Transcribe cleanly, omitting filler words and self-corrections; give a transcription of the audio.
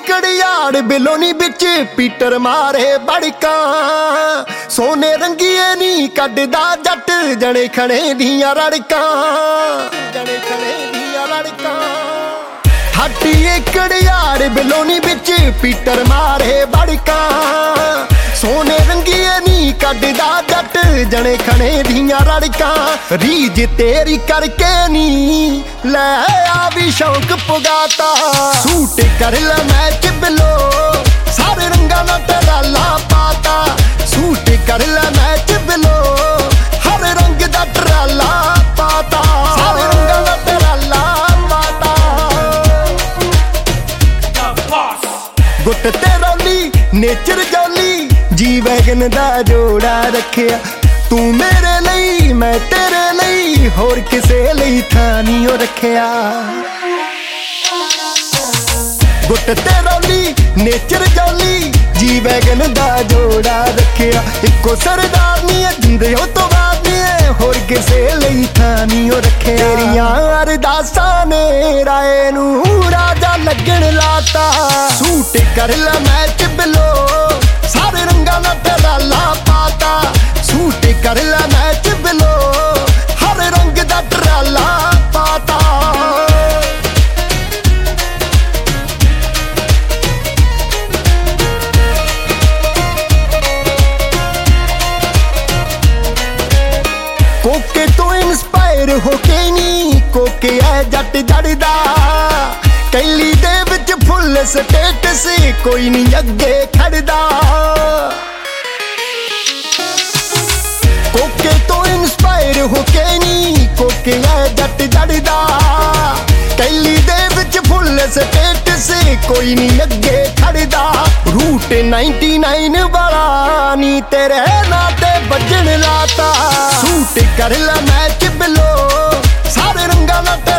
कड़ियाड़ बिलोनी बिच Peter मारे बड़का सोने रंगीए नी कड्डदा जट जने खणे दियां रड़का जने खणे दियां रड़का हट्टी कड़ियाड़ बिलोनी बिच पीटर मारे बड़का सोने रंगीए नी कड्डदा जट जने खणे दियां रड़का रीज तेरी करके नी लै आ भी शौक पुगाता सूट कर ला मैच बिलो सारे रंगा ना टराला पाता सूट कर ला मैच बिलो हर रंग दा टराला पाता सारे रंगा ना टराला पाता गुट ते रौली नेचर जौली जी वैगन दा जोड़ा रखिया तू मेरे लई मैं तेरे लई होर किसे लई थां नी ओ रखिया गुट ते रौली नेचर जौली जी वैगन दा जोड़ा रखिया इको सरदार नी जिंदे हो तो बाद नी होर किसे लई थां नी ओ रखिया तेरियां अरदासां ने राए नू राजा लगन लाता सूट कर ला मैच बिलो सारे रंगा ना टराला पाता सूट कर ला मैच बिलो हर रंग दा टराला पाता कोके तो इंस्पायर होके नी कोके है जट जड़दा कैली दे विच फुल स्टेटस कोई नहीं अगे खड़दा कोके तो इंस्पायर होके नी कोके है जट जड़दा कैली दे विच फुल स्टेटस कोई नहीं अगे खड़दा रूट 99 वाला नी तेरे नाते बजन लाता सूट कर ला मैच बिलो सारे रंगा ना